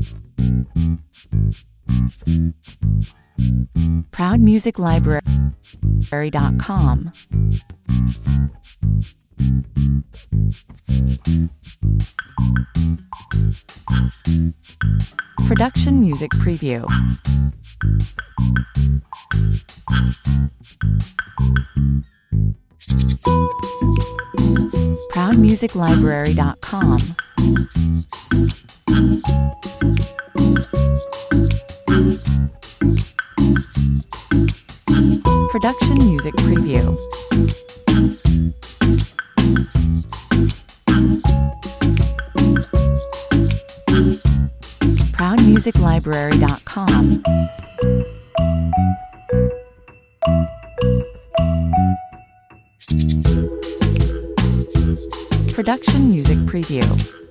ProudMusicLibrary.com. Production Music Preview. ProudMusicLibrary.com. Production Music Preview. ProudMusicLibrary.com. Production Music Preview.